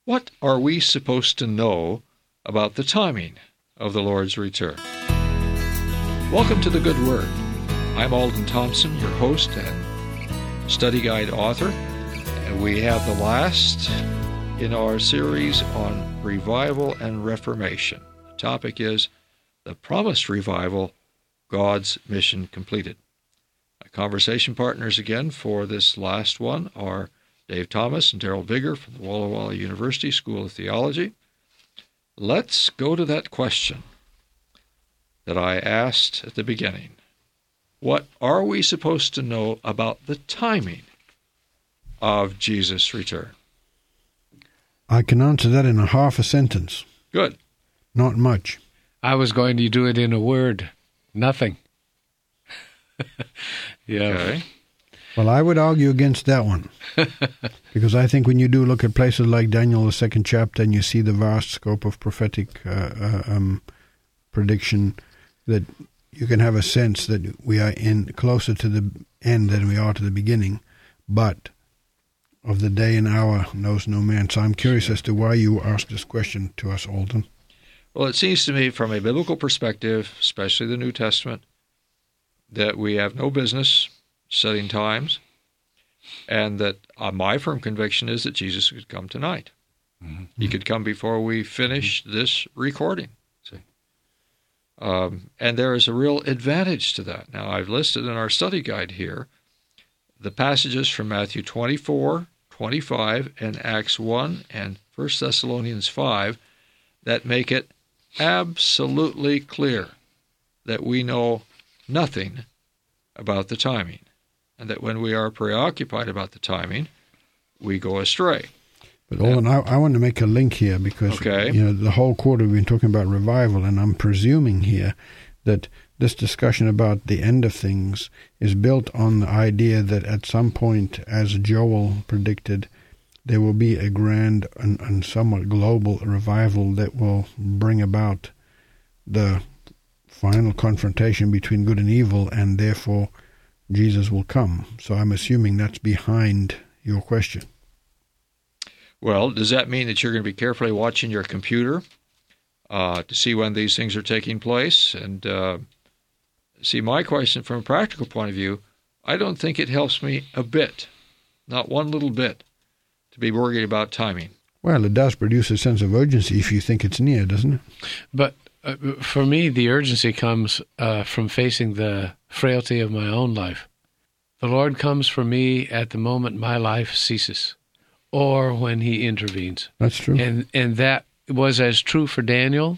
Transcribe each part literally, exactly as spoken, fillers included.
What are we supposed to know about the timing of the Lord's return? Welcome to the Good Word. I'm Alden Thompson, your host and study guide author, and we have the last in our series on revival and reformation. The topic is the promised revival, God's mission completed. My conversation partners again for this last one are Dave Thomas and Daryl Bigger from the Walla Walla University School of Theology. Let's go to that question that I asked at the beginning. What are we supposed to know about the timing of Jesus' return? I can answer that in a half a sentence. Good. Not much. I was going to do it in a word. Nothing. Yeah. Okay. Well, I would argue against that one. Because I think when you do look at places like Daniel, the second chapter, and you see the vast scope of prophetic uh, uh, um, prediction, that you can have a sense that we are in closer to the end than we are to the beginning. But of the day and hour knows no man. So I'm curious as to why you asked this question to us, Alden. Well, it seems to me from a biblical perspective, especially the New Testament, that we have no business setting times, and that uh, my firm conviction is that Jesus could come tonight. Mm-hmm. He could come before we finish mm-hmm. this recording. See, um, and there is a real advantage to that. Now, I've listed in our study guide here the passages from Matthew twenty-four, twenty-five, and Acts one, and First Thessalonians five that make it absolutely clear that we know nothing about the timing, and that when we are preoccupied about the timing, we go astray. But Olin, I, I want to make a link here because okay. you know the whole quarter we've been talking about revival, and I'm presuming here that this discussion about the end of things is built on the idea that at some point, as Joel predicted, there will be a grand and, and somewhat global revival that will bring about the final confrontation between good and evil, and therefore Jesus will come. So I'm assuming that's behind your question. Well, does that mean that you're going to be carefully watching your computer uh, to see when these things are taking place? And uh, see, my question from a practical point of view, I don't think it helps me a bit, not one little bit, to be worried about timing. Well, it does produce a sense of urgency if you think it's near, doesn't it? But uh, for me, the urgency comes uh, from facing the frailty of my own life. The Lord comes for me at the moment my life ceases, or when He intervenes. That's true. And and that was as true for Daniel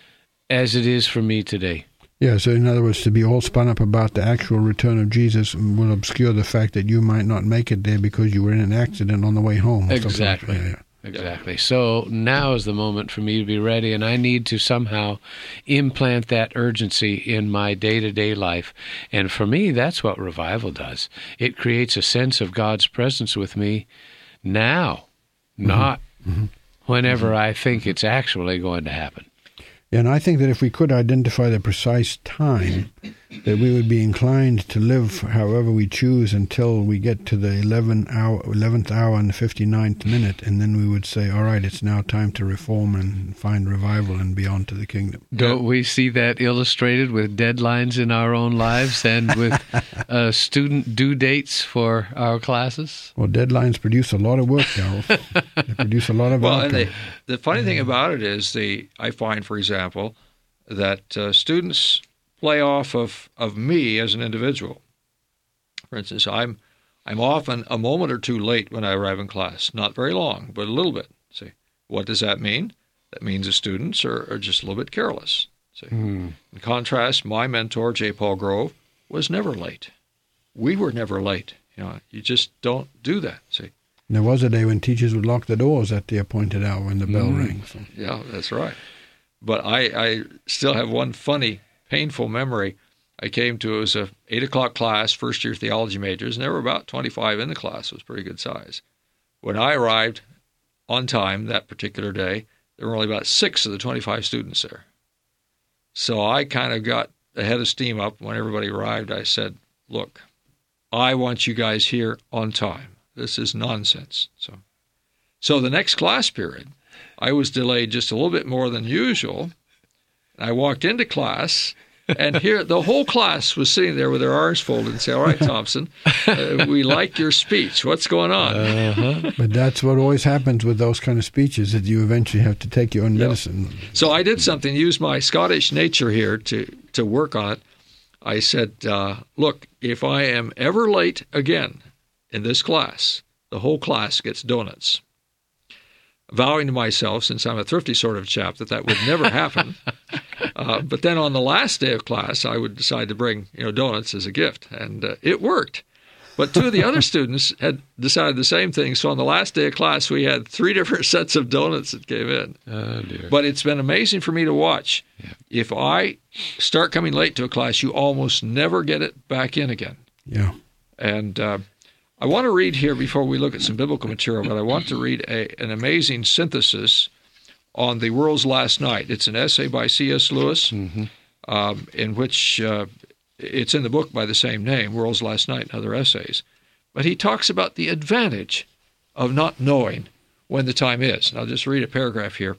as it is for me today. Yeah, so in other words, to be all spun up about the actual return of Jesus will obscure the fact that you might not make it there because you were in an accident on the way home. Exactly. Like yeah, yeah. Exactly. So now is the moment for me to be ready, and I need to somehow implant that urgency in my day-to-day life. And for me, that's what revival does. It creates a sense of God's presence with me now, mm-hmm. not mm-hmm. whenever mm-hmm. I think it's actually going to happen. Yeah, and I think that if we could identify the precise time, that we would be inclined to live however we choose until we get to the eleventh hour, eleventh hour and the fifty-ninth minute, and then we would say, all right, it's now time to reform and find revival and be on to the kingdom. Don't we see that illustrated with deadlines in our own lives and with uh, student due dates for our classes? Well, deadlines produce a lot of work, Darrell. They produce a lot of well, outcome. And the, the funny thing about it is, the I find, for example, that uh, students play off of, of me as an individual. For instance, I'm I'm often a moment or two late when I arrive in class. Not very long, but a little bit. See, what does that mean? That means the students are, are just a little bit careless. See, mm. In contrast, my mentor, J. Paul Grove, was never late. We were never late. You know, you just don't do that. See, there was a day when teachers would lock the doors at the appointed hour when the bell mm. rang. So. Yeah, that's right. But I, I still have one funny, painful memory. I came to, it was a eight o'clock class, first-year theology majors, and there were about twenty-five in the class. It was pretty good size. When I arrived on time that particular day, there were only about six of the twenty-five students there. So I kind of got the head of steam up. When everybody arrived, I said, look, I want you guys here on time. This is nonsense. So So the next class period, I was delayed just a little bit more than usual. I walked into class, and here the whole class was sitting there with their arms folded and saying, all right, Thompson, uh, we like your speech. What's going on? Uh-huh. But that's what always happens with those kind of speeches, that you eventually have to take your own Yep. medicine. So I did something, used my Scottish nature here to, to work on it. I said, uh, look, if I am ever late again in this class, the whole class gets donuts. Vowing to myself, since I'm a thrifty sort of chap, that that would never happen. uh, but then on the last day of class, I would decide to bring, you know, donuts as a gift, and uh, it worked. But two of the other students had decided the same thing. So on the last day of class, we had three different sets of donuts that came in. Oh, dear. But it's been amazing for me to watch. Yeah. If I start coming late to a class, you almost never get it back in again. Yeah. And uh, I want to read here before we look at some biblical material, but I want to read a, an amazing synthesis on the world's last night. It's an essay by C S Lewis, Mm-hmm. um, in which uh, it's in the book by the same name, World's Last Night, and other essays. But he talks about the advantage of not knowing when the time is. And I'll just read a paragraph here.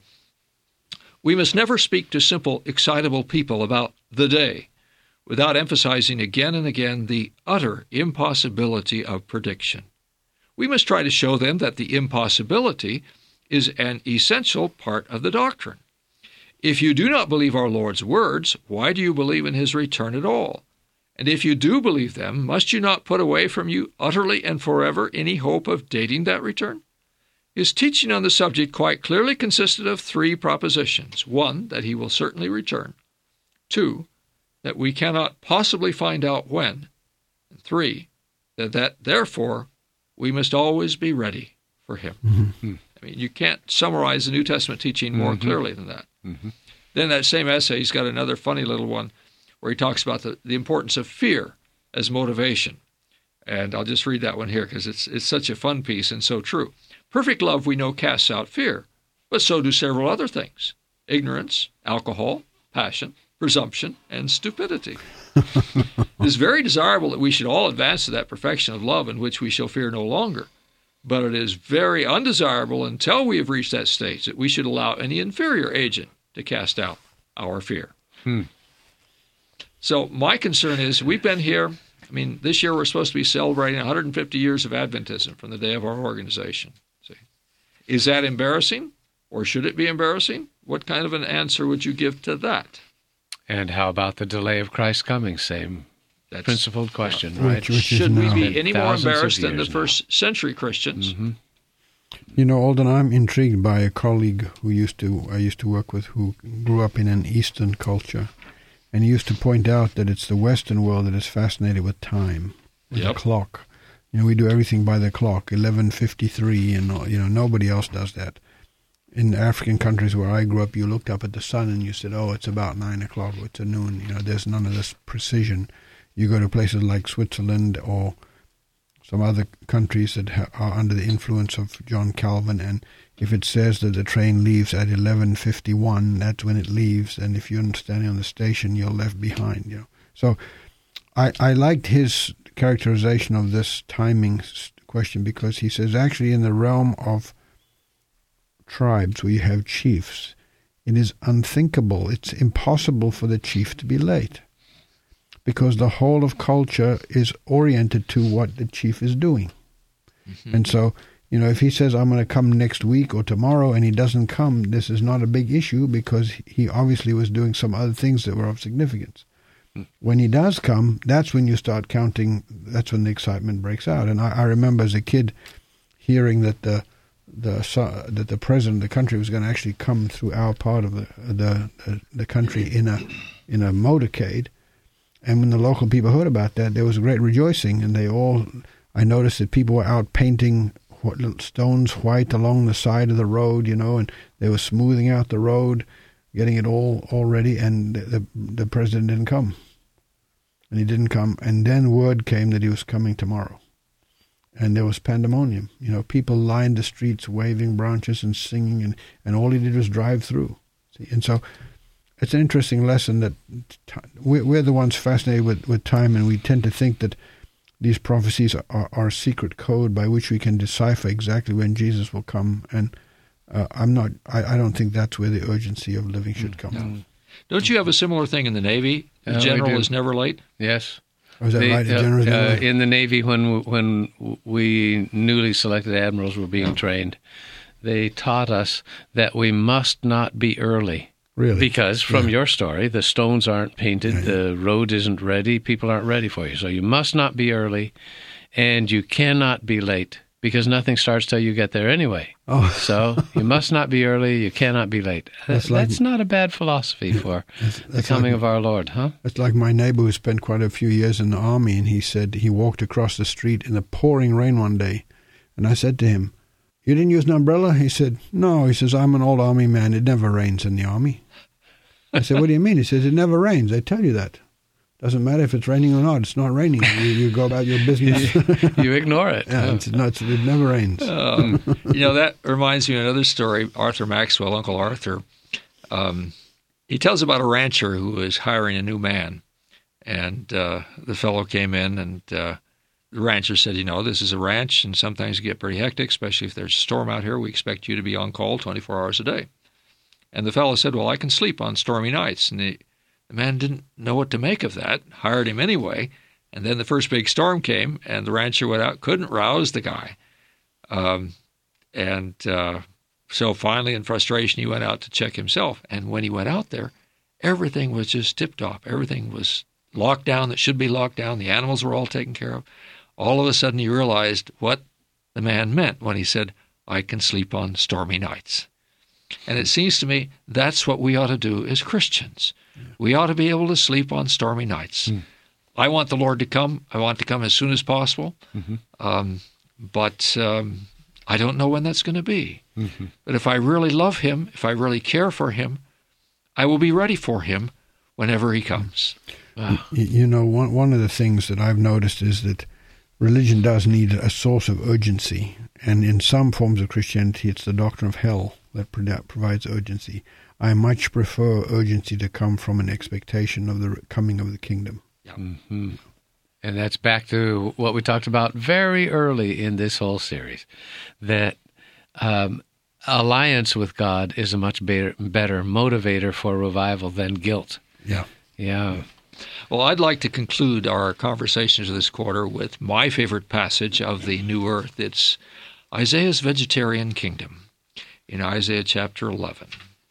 We must never speak to simple, excitable people about the day without emphasizing again and again the utter impossibility of prediction. We must try to show them that the impossibility is an essential part of the doctrine. If you do not believe our Lord's words, why do you believe in his return at all? And if you do believe them, must you not put away from you utterly and forever any hope of dating that return? His teaching on the subject quite clearly consisted of three propositions. One, that he will certainly return. Two, that we cannot possibly find out when. And three, that, that therefore we must always be ready for him. Mm-hmm. I mean, you can't summarize the New Testament teaching more Mm-hmm. clearly than that. Mm-hmm. Then that same essay, he's got another funny little one where he talks about the, the importance of fear as motivation. And I'll just read that one here because it's it's such a fun piece and so true. Perfect love, we know, casts out fear, but so do several other things. Ignorance, alcohol, passion, presumption, and stupidity. It is very desirable that we should all advance to that perfection of love in which we shall fear no longer. But it is very undesirable until we have reached that stage that we should allow any inferior agent to cast out our fear. Hmm. So my concern is we've been here. I mean, this year we're supposed to be celebrating one hundred fifty years of Adventism from the day of our organization. See, is that embarrassing, or should it be embarrassing? What kind of an answer would you give to that? And how about the delay of Christ's coming? Same That's, principled question, Yeah. right? Which- which is should we now. be any more Thousands of embarrassed than the years now. first century Christians? Mm-hmm. You know, Alden, I'm intrigued by a colleague who used to I used to work with who grew up in an Eastern culture, and he used to point out that it's the Western world that is fascinated with time, with Yep. the clock. You know, we do everything by the clock, eleven fifty-three, and all- you know nobody else does that. In African countries where I grew up, you looked up at the sun and you said, "Oh, it's about nine o'clock. It's a noon." You know, there's none of this precision. You go to places like Switzerland or some other countries that ha- are under the influence of John Calvin, and if it says that the train leaves at eleven fifty-one, that's when it leaves, and if you're standing on the station, you're left behind. You know, so I I liked his characterization of this timing s- question because he says actually in the realm of tribes where you have chiefs, it is unthinkable, it's impossible for the chief to be late, because the whole of culture is oriented to what the chief is doing. Mm-hmm. And so, you know, if he says, I'm going to come next week or tomorrow, and he doesn't come, this is not a big issue because he obviously was doing some other things that were of significance. Mm. When he does come, that's when you start counting, that's when the excitement breaks out. And I, I remember as a kid hearing that the the so, that the president of the country was going to actually come through our part of the the, the, the country in a in a motorcade. And when the local people heard about that, there was great rejoicing, and they all, I noticed that people were out painting what little stones white along the side of the road, you know, and they were smoothing out the road, getting it all, all ready, and the, the president didn't come. And he didn't come, and then word came that he was coming tomorrow. And there was pandemonium. You know, people lined the streets waving branches and singing, and, and all he did was drive through. See? And so it's an interesting lesson that t- we're, we're the ones fascinated with, with time, and we tend to think that these prophecies are, are secret code by which we can decipher exactly when Jesus will come. And uh, I'm not. I, I don't think that's where the urgency of living should come. No. Don't you have a similar thing in the Navy? The Uh, we general do. is never late? Yes. Oh, is that The, right? The uh, general is uh, never late? in the Navy, when when we newly selected admirals were being trained, they taught us that we must not be early. Really? Because from Yeah. your story, the stones aren't painted, Yeah, yeah. the road isn't ready, people aren't ready for you. So you must not be early, and you cannot be late, because nothing starts till you get there anyway. Oh. So you must not be early, you cannot be late. That's That's, like- not a bad philosophy for That's- the that's coming like- of our Lord, huh? It's like my neighbor who spent quite a few years in the army, and he said he walked across the street in the pouring rain one day, and I said to him, "You didn't use an umbrella?" He said, "No." He says, "I'm an old army man. It never rains in the army." I said, "What do you mean?" He says, "It never rains. I tell you that. Doesn't matter if it's raining or not. It's not raining. You, you go about your business." You ignore it. Yeah, huh? it's not, it never rains. Um, you know, that reminds me of another story. Arthur Maxwell, Uncle Arthur, um, he tells about a rancher who was hiring a new man. And uh, the fellow came in, and uh, the rancher said, "You know, this is a ranch, and sometimes it get pretty hectic, especially if there's a storm out here. We expect you to be on call twenty-four hours a day." And the fellow said, "Well, I can sleep on stormy nights." And the, the man didn't know what to make of that, hired him anyway. And then the first big storm came, and the rancher went out, couldn't rouse the guy. Um, and uh, so finally, in frustration, he went out to check himself. And when he went out there, everything was just tip-top. Everything was locked down that should be locked down. The animals were all taken care of. All of a sudden, he realized what the man meant when he said, "I can sleep on stormy nights." And it seems to me that's what we ought to do as Christians. Yeah. We ought to be able to sleep on stormy nights. Mm. I want the Lord to come. I want to come as soon as possible. Mm-hmm. Um, but um, I don't know when that's going to be. Mm-hmm. But if I really love him, if I really care for him, I will be ready for him whenever he comes. Wow. You know, one, one of the things that I've noticed is that religion does need a source of urgency. And in some forms of Christianity, it's the doctrine of hell that provides urgency. I much prefer urgency to come from an expectation of the coming of the kingdom. Yep. Mm-hmm. And that's back to what we talked about very early in this whole series, that um, alliance with God is a much better, better motivator for revival than guilt. Yeah. Yeah. Well, I'd like to conclude our conversations this quarter with my favorite passage of the New Earth. It's Isaiah's vegetarian kingdom in Isaiah chapter eleven.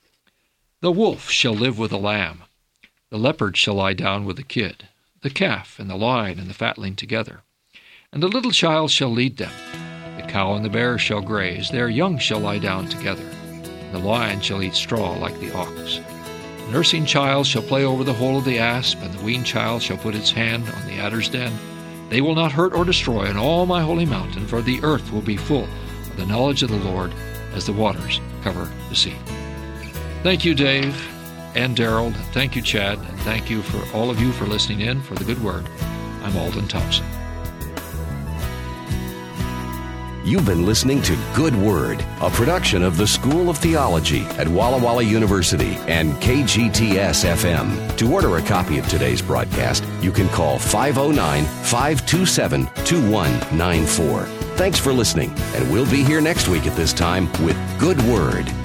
"The wolf shall live with the lamb. The leopard shall lie down with the kid, the calf and the lion and the fatling together. And the little child shall lead them. The cow and the bear shall graze. Their young shall lie down together. And the lion shall eat straw like the ox. The nursing child shall play over the hole of the asp, and the weaned child shall put its hand on the adder's den. They will not hurt or destroy on all my holy mountain, for the earth will be full of the knowledge of the Lord as the waters cover the sea." Thank you, Dave and Daryl. Thank you, Chad. And thank you for all of you for listening in for the Good Word. I'm Alden Thompson. You've been listening to Good Word, a production of the School of Theology at Walla Walla University and K G T S F M. To order a copy of today's broadcast, you can call five oh nine, five two seven, two one nine four. Thanks for listening, and we'll be here next week at this time with Good Word.